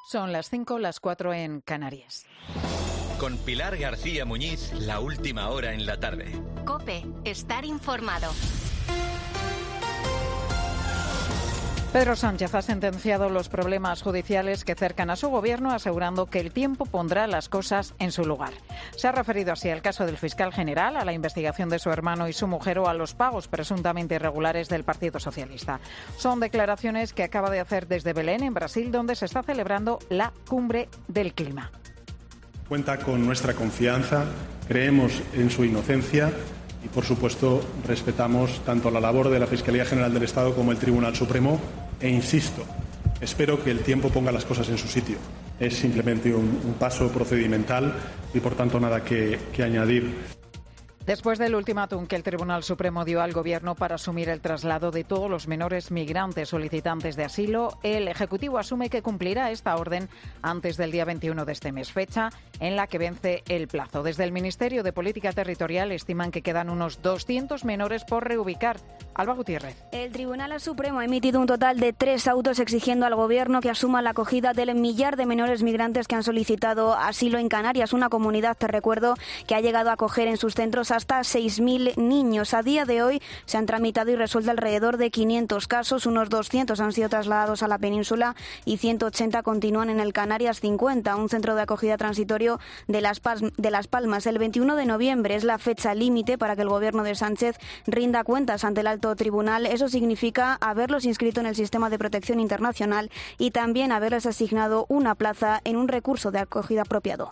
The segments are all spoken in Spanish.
Son las 5, las 4 en Canarias. Con Pilar García Muñiz, la última hora en la tarde. COPE, estar informado. Pedro Sánchez ha sentenciado los problemas judiciales que cercan a su gobierno, asegurando que el tiempo pondrá las cosas en su lugar. Se ha referido así al caso del fiscal general, a la investigación de su hermano y su mujer o a los pagos presuntamente irregulares del Partido Socialista. Son declaraciones que acaba de hacer desde Belén, en Brasil, donde se está celebrando la Cumbre del Clima. Cuenta con nuestra confianza, creemos en su inocencia y, por supuesto, respetamos tanto la labor de la Fiscalía General del Estado como el Tribunal Supremo. E insisto, espero que el tiempo ponga las cosas en su sitio. Es simplemente un paso procedimental y, por tanto, nada que añadir. Después del ultimátum que el Tribunal Supremo dio al Gobierno para asumir el traslado de todos los menores migrantes solicitantes de asilo, el Ejecutivo asume que cumplirá esta orden antes del día 21 de este mes, fecha en la que vence el plazo. Desde el Ministerio de Política Territorial estiman que quedan unos 200 menores por reubicar. Alba Gutiérrez. El Tribunal Supremo ha emitido un total de 3 autos exigiendo al Gobierno que asuma la acogida del millar de menores migrantes que han solicitado asilo en Canarias, una comunidad, te recuerdo, que ha llegado a acoger en sus centros hasta 6.000 niños. A día de hoy se han tramitado y resuelto alrededor de 500 casos, unos 200 han sido trasladados a la península y 180 continúan en el Canarias 50, un centro de acogida transitorio de Las Palmas. El 21 de noviembre es la fecha límite para que el Gobierno de Sánchez rinda cuentas ante el alto tribunal. Eso significa haberlos inscrito en el sistema de protección internacional y también haberles asignado una plaza en un recurso de acogida apropiado.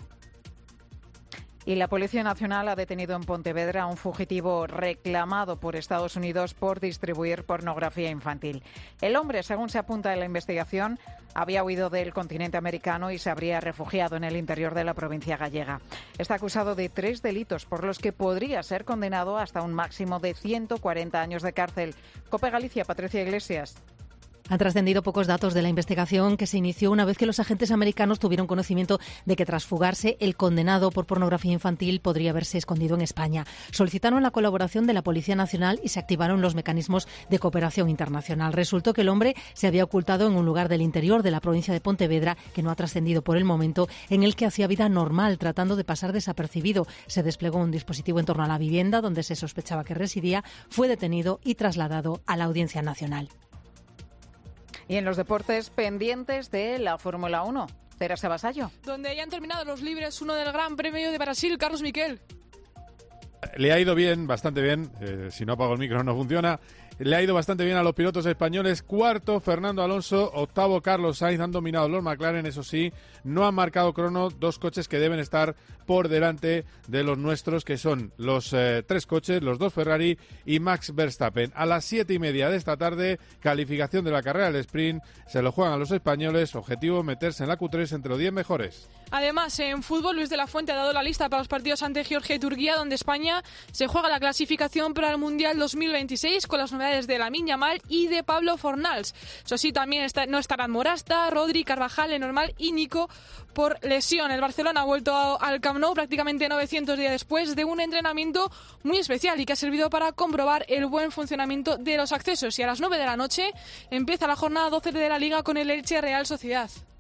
Y la Policía Nacional ha detenido en Pontevedra a un fugitivo reclamado por Estados Unidos por distribuir pornografía infantil. El hombre, según se apunta en la investigación, había huido del continente americano y se habría refugiado en el interior de la provincia gallega. Está acusado de 3 delitos por los que podría ser condenado hasta un máximo de 140 años de cárcel. COPE Galicia, Patricia Iglesias. Han trascendido pocos datos de la investigación que se inició una vez que los agentes americanos tuvieron conocimiento de que tras fugarse el condenado por pornografía infantil podría haberse escondido en España. Solicitaron la colaboración de la Policía Nacional y se activaron los mecanismos de cooperación internacional. Resultó que el hombre se había ocultado en un lugar del interior de la provincia de Pontevedra, que no ha trascendido por el momento, en el que hacía vida normal, tratando de pasar desapercibido. Se desplegó un dispositivo en torno a la vivienda donde se sospechaba que residía, fue detenido y trasladado a la Audiencia Nacional. Y en los deportes, pendientes de la Fórmula 1. Teresa Vasallo. Donde ya han terminado los libres, uno del Gran Premio de Brasil, Carlos Miquel. Le ha ido bien, bastante bien, si no apago el micro no funciona. Le ha ido bastante bien a los pilotos españoles. Cuarto, Fernando Alonso. Octavo, Carlos Sainz. Han dominado los McLaren, eso sí. No han marcado crono. 2 coches que deben estar por delante de los nuestros, que son los 3 coches, los 2 Ferrari y Max Verstappen. A las 7:30 de esta tarde, calificación de la carrera del sprint. Se lo juegan a los españoles. Objetivo, meterse en la Q3 entre los 10 mejores. Además, en fútbol, Luis de la Fuente ha dado la lista para los partidos ante Georgia y Turquía, donde España se juega la clasificación para el Mundial 2026 con las novedades de Lamine Yamal y de Pablo Fornals. Eso sí, también no estarán Morata, Rodri, Carvajal, Lenormand y Nico por lesión. El Barcelona ha vuelto al Camp Nou prácticamente 900 días después de un entrenamiento muy especial y que ha servido para comprobar el buen funcionamiento de los accesos. Y a las 9 de la noche empieza la jornada 12 de la Liga con el Elche Real Sociedad.